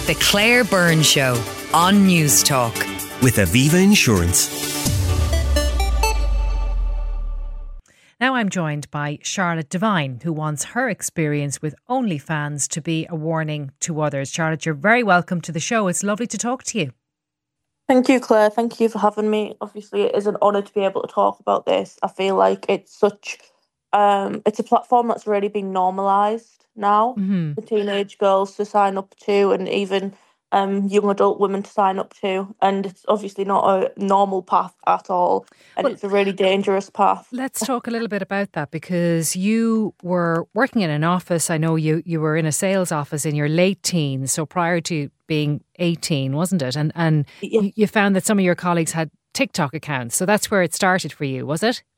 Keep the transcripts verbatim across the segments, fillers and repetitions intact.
The Claire Byrne Show on News Talk. With Aviva Insurance. Now I'm joined by Charlotte Devine, who wants her experience with OnlyFans to be a warning to others. Charlotte, you're very welcome to the show. It's lovely to talk to you. Thank you, Claire. Thank you for having me. Obviously, it is an honour to be able to talk about this. I feel like it's such, um, it's a platform that's really been normalised now Mm-hmm. for teenage girls to sign up to, and even um, young adult women to sign up to. And it's obviously not a normal path at all. And Well, it's a really dangerous path. Let's talk a little bit about that, because you were working in an office. I know you, you were in a sales office in your late teens, so prior to being eighteen, wasn't it? And and Yeah. you found that some of your colleagues had TikTok accounts. So that's where it started for you, was it?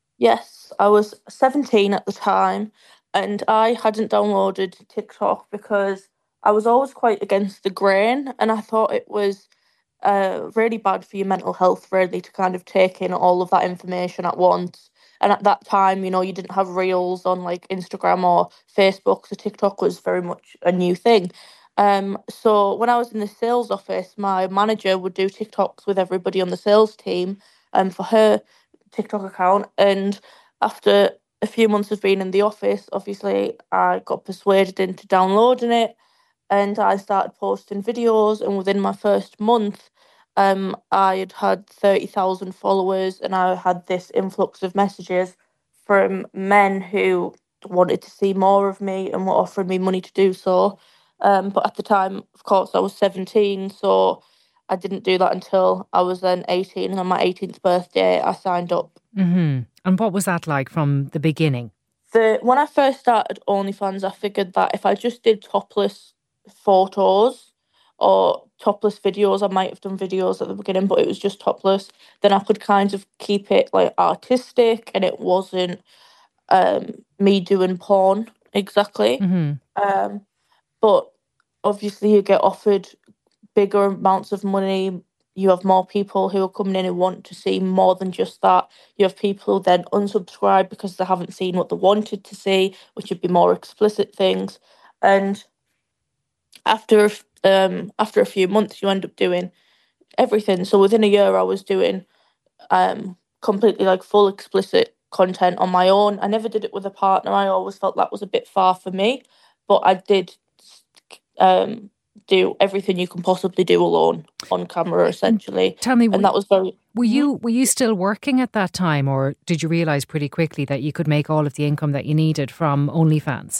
Yes, I was seventeen at the time, and I hadn't downloaded TikTok because I was always quite against the grain, and I thought it was uh, really bad for your mental health, really, to kind of take in all of that information at once. And at that time, you know, you didn't have reels on like Instagram or Facebook, so TikTok was very much a new thing. Um, so when I was in the sales office, my manager would do TikToks with everybody on the sales team, um, for her TikTok account. And after a few months of being in the office, obviously I got persuaded into downloading it, and I started posting videos. And within my first month, um, I had had thirty thousand followers, and I had this influx of messages from men who wanted to see more of me and were offering me money to do so. Um, but at the time, of course, I was seventeen, so I didn't do that until I was then eighteen. And on my eighteenth birthday, I signed up. Mm-hmm. And what was that like from the beginning? The When I first started OnlyFans, I figured that if I just did topless photos or topless videos, I might have done videos at the beginning, but it was just topless, then I could kind of keep it like artistic, and it wasn't um, me doing porn exactly. Mm-hmm. Um, but obviously, you get offered bigger amounts of money. You have more people who are coming in who want to see more than just that. You have people who then unsubscribe because they haven't seen what they wanted to see, which would be more explicit things. And after um after a few months, you end up doing everything. So within a year, I was doing um completely like full explicit content on my own. I never did it with a partner. I always felt that was a bit far for me, but I did um do everything you can possibly do alone on camera, essentially. Tell me, And that was very. were you were you still working at that time, or did you realise pretty quickly that you could make all of the income that you needed from OnlyFans?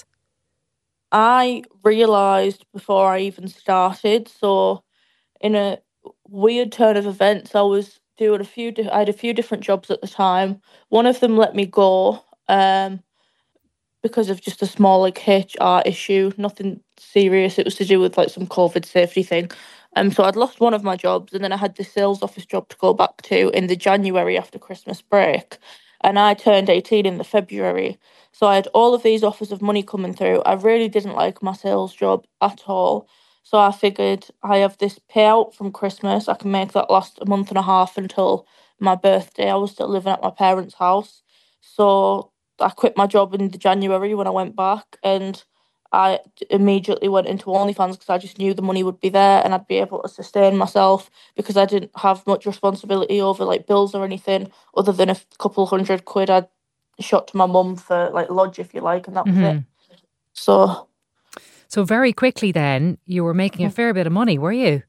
I realised before I even started. So, in a weird turn of events, I was doing a few. Di- I had a few different jobs at the time. One of them let me go um, because of just a small like H R issue. Nothing serious. It was to do with like some COVID safety thing. Um, so I'd lost one of my jobs, and then I had the sales office job to go back to in the January after Christmas break, and I turned eighteen in the February. So I had all of these offers of money coming through. I really didn't like my sales job at all. So I figured I have this payout from Christmas. I can make that last a month and a half until my birthday. I was still living at my parents' house. So I quit my job in the January when I went back, and I immediately went into OnlyFans because I just knew the money would be there and I'd be able to sustain myself, because I didn't have much responsibility over like bills or anything other than a f- couple hundred quid I'd shot to my mum for like lodge, if you like, and that was Mm-hmm. it. So So very quickly then, you were making a fair bit of money, were you?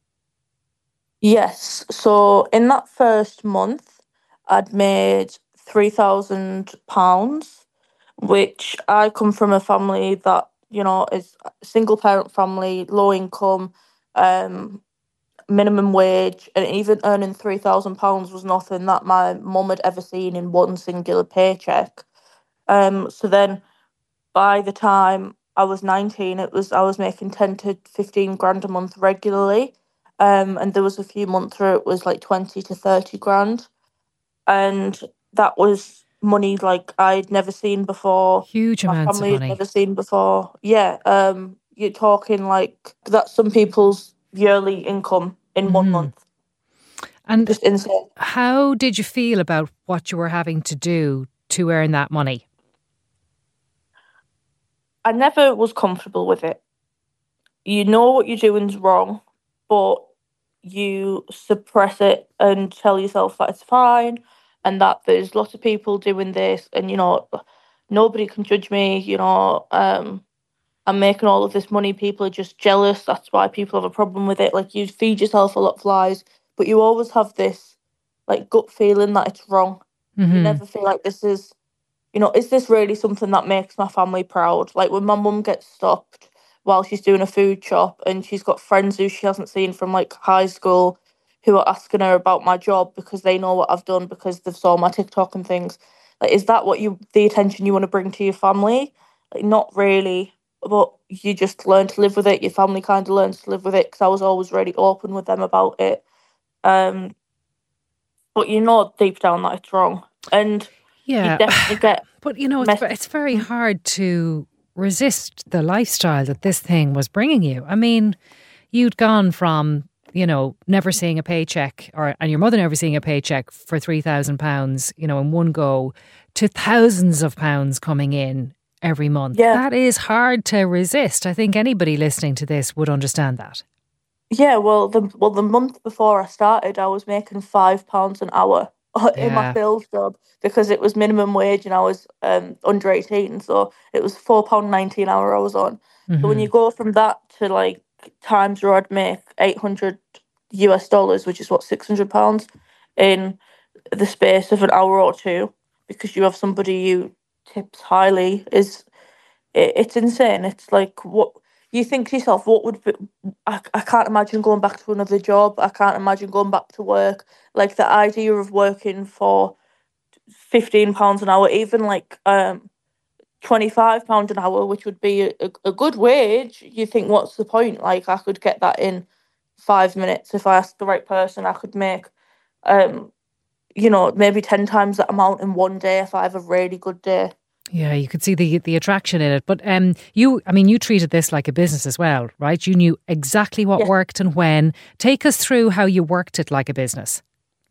yes, so in that first month, I'd made three thousand pounds, which I come from a family that, you know, is a single parent family, low income, um, minimum wage, and even earning three thousand pounds was nothing that my mum had ever seen in one singular paycheck. Um, so then by the time I was nineteen, it was I was making ten to fifteen grand a month regularly. Um, and there was a few months where it was like twenty to thirty grand. And that was money like I'd never seen before. Huge My amounts of family had money. never seen before. Yeah, um, you're talking like that's some people's yearly income in one Mm-hmm. month. And Just insane. how did you feel about what you were having to do to earn that money? I never was comfortable with it. you know what you're doing's wrong, but you suppress it and tell yourself that it's fine and that there's lots of people doing this and, you know, nobody can judge me, you know, um, I'm making all of this money, people are just jealous, that's why people have a problem with it. Like, you feed yourself a lot of lies, but you always have this, like, gut feeling that it's wrong. Mm-hmm. You never feel like this is, you know, is this really something that makes my family proud? Like, when my mum gets stopped while she's doing a food shop and she's got friends who she hasn't seen from, like, high school who are asking her about my job because they know what I've done because they've saw my TikTok and things. Like, is that what you, the attention you want to bring to your family? Like, not really, but you just learn to live with it. Your family kind of learns to live with it because I was always really open with them about it. Um, but you know deep down that it's wrong. And yeah, you definitely get... But, you know, it's, it's very hard to resist the lifestyle that this thing was bringing you. I mean, you'd gone from, you know, never seeing a paycheck, or and your mother never seeing a paycheck for three thousand pounds, you know, in one go, to thousands of pounds coming in every month. Yeah. That is hard to resist. I think anybody listening to this would understand that. Yeah, well, the well the month before I started, I was making five pounds an hour in my Yeah. sales job because it was minimum wage and I was um under eighteen, so it was four pound ninety an hour I was on. Mm-hmm. So when you go from that to like times where I'd make eight hundred U S dollars, which is what six hundred pounds, in the space of an hour or two, because you have somebody who tips highly, is it, it's insane. It's like, what you think to yourself, what would be, I, I can't imagine going back to another job. I can't imagine going back to work. Like, the idea of working for fifteen pounds an hour, even like um twenty-five pounds an hour, which would be a, a good wage, you think, what's the point? Like, I could get that in five minutes. If I asked the right person, I could make, um, you know, maybe ten times that amount in one day if I have a really good day. Yeah, you could see the the attraction in it. But um, you, I mean, you treated this like a business as well, right? You knew exactly what Yeah. worked and when. Take us through how you worked it like a business.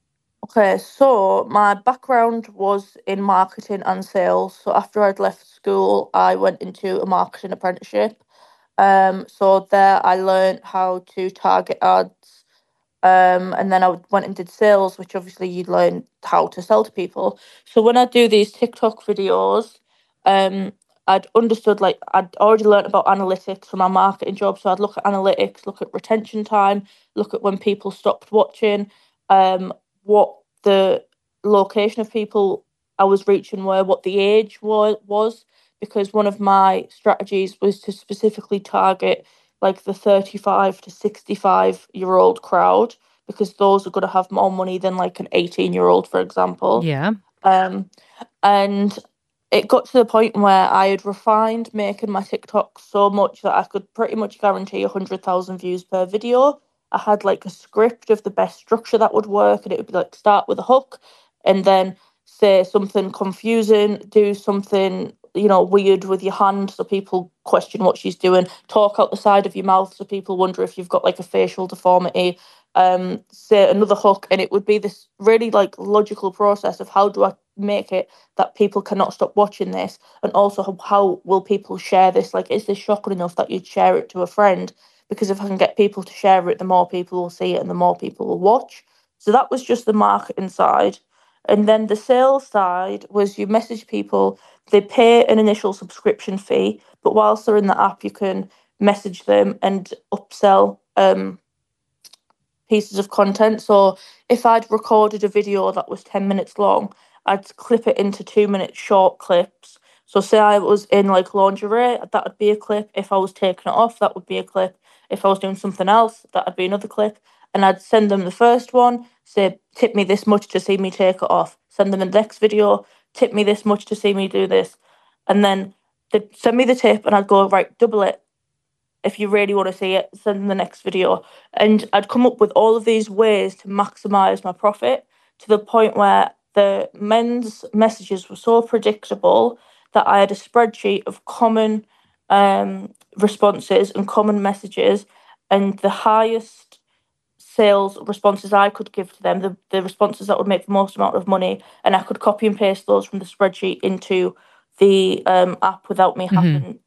Okay, so my background was in marketing and sales. So after I'd left school, I went into a marketing apprenticeship. Um, so there I learned how to target ads. Um, and then I went and did sales, which obviously you learn how to sell to people. So when I do these TikTok videos, um, I'd understood, like, I'd already learned about analytics from my marketing job. So I'd look at analytics, look at retention time, look at when people stopped watching, um, what the location of people I was reaching were, what the age was, was, because one of my strategies was to specifically target like the thirty-five to sixty-five year old crowd, because those are going to have more money than like an eighteen year old, for example. Yeah. Um, and it got to the point where I had refined making my TikTok so much that I could pretty much guarantee one hundred thousand views per video. I had like a script of the best structure that would work, and it would be like, start with a hook and then say something confusing, do something, you know, weird with your hand so people question what she's doing, talk out the side of your mouth so people wonder if you've got like a facial deformity, um, say another hook, and it would be this really like logical process of how do I make it that people cannot stop watching this, and also how, how will people share this? Like, is this shocking enough that you'd share it to a friend? Because if I can get people to share it, the more people will see it and the more people will watch. So that was just the marketing side. And then the sales side was you message people, they pay an initial subscription fee, but whilst they're in the app, you can message them and upsell um, pieces of content. So if I'd recorded a video that was ten minutes long, I'd clip it into two minute short clips. So say I was in like lingerie, that would be a clip. If I was taking it off, that would be a clip. If I was doing something else, that would be another clip. And I'd send them the first one, say, tip me this much to see me take it off. Send them the next video, tip me this much to see me do this. And then they'd send me the tip and I'd go, right, double it. If you really want to see it, send them the next video. And I'd come up with all of these ways to maximise my profit, to the point where the men's messages were so predictable that I had a spreadsheet of common um, responses and common messages, and the highest sales responses I could give to them, the, the responses that would make the most amount of money, and I could copy and paste those from the spreadsheet into the um, app without me Mm-hmm. having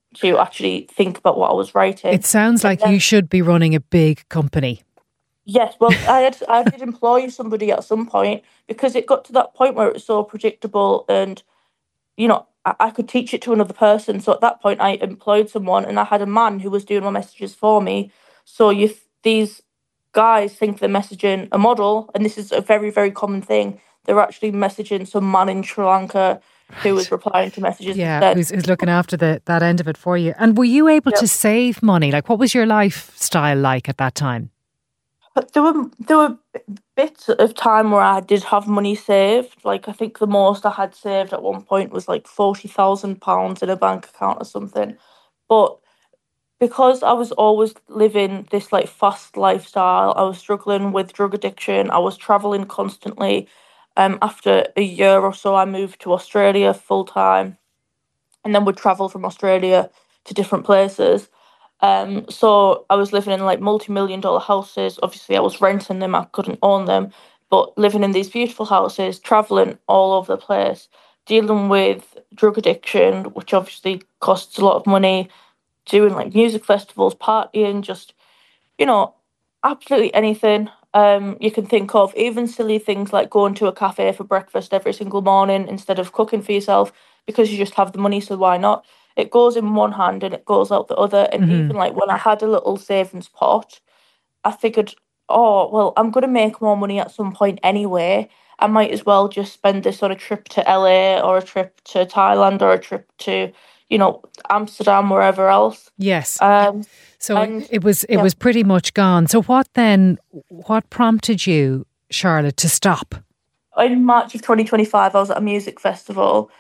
to actually think about what I was writing. It sounds like then, you should be running a big company. Yes, well, I had I did employ somebody at some point because it got to that point where it was so predictable and, you know, I, I could teach it to another person. So at that point, I employed someone and I had a man who was doing my messages for me. So you these guys think they're messaging a model, and this is a very, very common thing. They're actually messaging some man in Sri Lanka who was replying to messages yeah, instead. Who's, who's looking after the that end of it for you. And were you able yep. to save money? Like, what was your lifestyle like at that time? But there were there were bits of time where I did have money saved. Like, I think the most I had saved at one point was like forty thousand pounds in a bank account or something. But because I was always living this like fast lifestyle, I was struggling with drug addiction. I was traveling constantly. Um, after a year or so, I moved to Australia full time, and then would travel from Australia to different places. Um, so I was living in like multi-million dollar houses. Obviously, I was renting them. I couldn't own them, but living in these beautiful houses, traveling all over the place, dealing with drug addiction, which obviously costs a lot of money, doing like music festivals, partying, just, you know, absolutely anything um, you can think of, even silly things like going to a cafe for breakfast every single morning instead of cooking for yourself because you just have the money, so why not? It goes in one hand and it goes out the other. And mm-hmm. even like when I had a little savings pot, I figured, oh, well, I'm going to make more money at some point anyway. I might as well just spend this on a trip to L A or a trip to Thailand or a trip to, you know, Amsterdam, wherever else. Yes. Um, so and, it was it yeah. was pretty much gone. So what then, what prompted you, Charlotte, to stop? In March of twenty twenty-five, I was at a music festival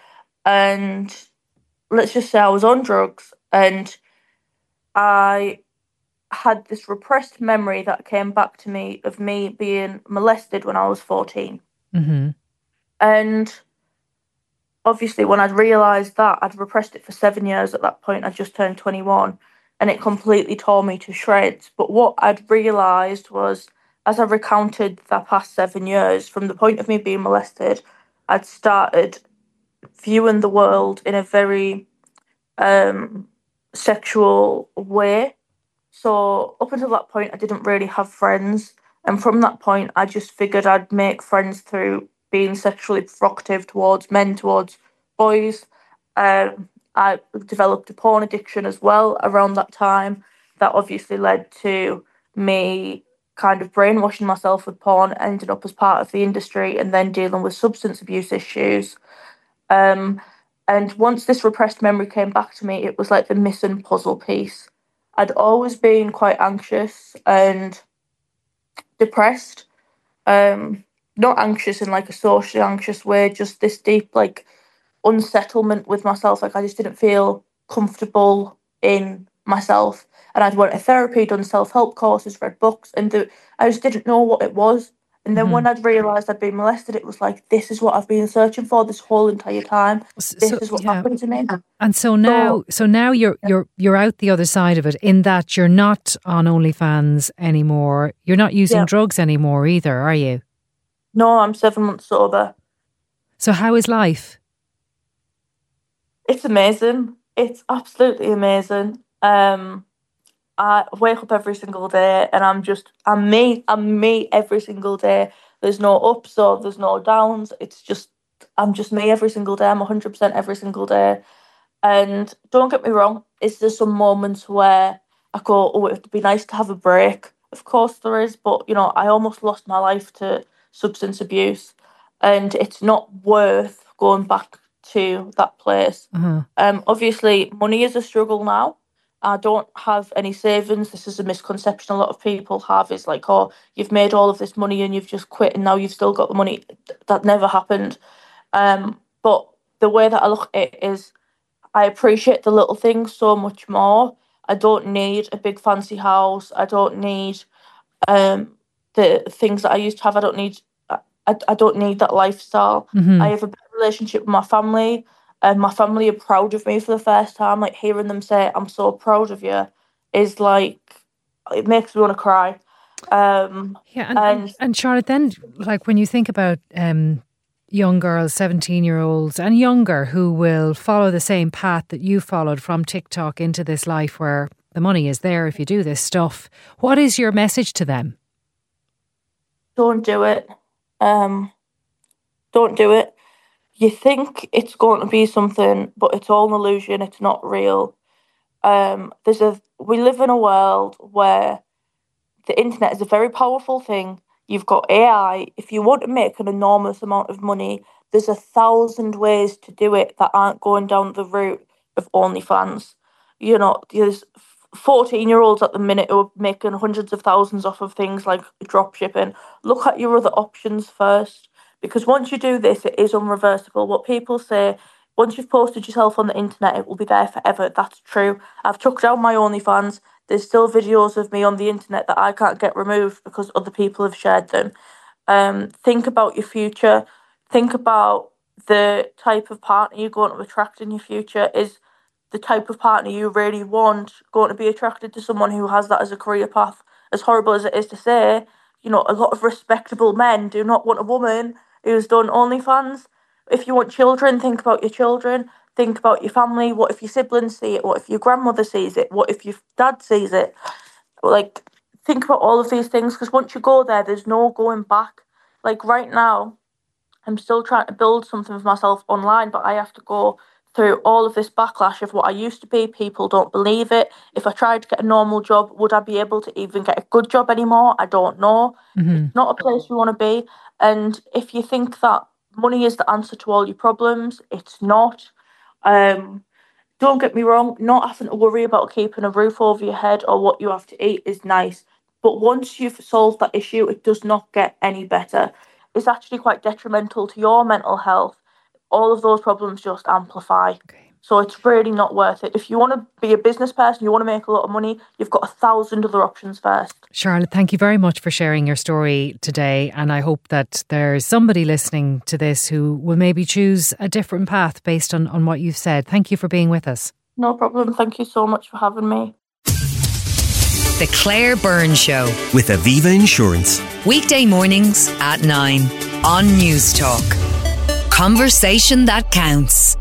and let's just say I was on drugs and I had this repressed memory that came back to me of me being molested when I was fourteen. Mm-hmm. And obviously when I'd realised that, I'd repressed it for seven years at that point. I just turned twenty-one and it completely tore me to shreds. But what I'd realised was, as I recounted that past seven years, from the point of me being molested, I'd started viewing the world in a very um, sexual way. So up until that point, I didn't really have friends. And from that point, I just figured I'd make friends through being sexually provocative towards men, towards boys. Um, I developed a porn addiction as well around that time. That obviously led to me kind of brainwashing myself with porn, ending up as part of the industry and then dealing with substance abuse issues. Um, and once this repressed memory came back to me, it was like the missing puzzle piece. I'd always been quite anxious and depressed. Um, not anxious in like a socially anxious way, just this deep like unsettlement with myself. Like I just didn't feel comfortable in myself. And I'd went to therapy, done self-help courses, read books, and the, I just didn't know what it was. And then mm-hmm. when I'd realised I'd been molested, it was like, this is what I've been searching for this whole entire time. This so, is what yeah. happened to me. And so now, so, so now you're yeah. you're you're out the other side of it, in that you're not on OnlyFans anymore. You're not using yeah. drugs anymore either, are you? No, I'm seven months sober. So how is life? It's amazing. It's absolutely amazing. Um, I wake up every single day and I'm just, I'm me, I'm me every single day. There's no ups or there's no downs. It's just, I'm just me every single day. I'm one hundred percent every single day. And don't get me wrong, is there some moments where I go, oh, it'd be nice to have a break? Of course there is, but, you know, I almost lost my life to substance abuse and it's not worth going back to that place. Uh-huh. Um, obviously, money is a struggle now. I don't have any savings. This is a misconception a lot of people have, is like, oh, you've made all of this money and you've just quit and now you've still got the money. That never happened. Um, but the way that I look at it is I appreciate the little things so much more. I don't need a big fancy house. I don't need um, the things that I used to have. I don't need I, I don't need that lifestyle. Mm-hmm. I have a better relationship with my family. And my family are proud of me for the first time. Like hearing them say, I'm so proud of you, is like, it makes me want to cry. Um, yeah, and, and, and Charlotte, then, like when you think about um, young girls, seventeen-year-olds and younger, who will follow the same path that you followed from TikTok into this life where the money is there if you do this stuff. What is your message to them? Don't do it. Um, don't do it. You think it's going to be something, but it's all an illusion. It's not real. Um, there's a we live in a world where the internet is a very powerful thing. You've got A I. If you want to make an enormous amount of money, there's a thousand ways to do it that aren't going down the route of OnlyFans. You know, there's fourteen-year-olds at the minute who are making hundreds of thousands off of things like drop shipping. Look at your other options first, because once you do this, it is unreversible. What people say, once you've posted yourself on the internet, it will be there forever. That's true. I've took down my OnlyFans. There's still videos of me on the internet that I can't get removed because other people have shared them. Um, think about your future. Think about the type of partner you're going to attract in your future. Is the type of partner you really want going to be attracted to someone who has that as a career path? As horrible as it is to say, you know, a lot of respectable men do not want a woman who's done OnlyFans. If you want children, think about your children. Think about your family. What if your siblings see it? What if your grandmother sees it? What if your dad sees it? Like, think about all of these things, because once you go there, there's no going back. Like right now, I'm still trying to build something for myself online, but I have to go through all of this backlash of what I used to be. People don't believe it. If I tried to get a normal job, would I be able to even get a good job anymore? I don't know. Mm-hmm. It's not a place you want to be. And if you think that money is the answer to all your problems, it's not. Um, don't get me wrong, not having to worry about keeping a roof over your head or what you have to eat is nice. But once you've solved that issue, it does not get any better. It's actually quite detrimental to your mental health. All of those problems just amplify. Okay. So it's really not worth it. If you want to be a business person, you want to make a lot of money, you've got a thousand other options first. Charlotte, thank you very much for sharing your story today. And I hope that there's somebody listening to this who will maybe choose a different path based on, on what you've said. Thank you for being with us. No problem. Thank you so much for having me. The Claire Byrne Show with Aviva Insurance. Weekday mornings at nine on News Talk. Conversation that counts.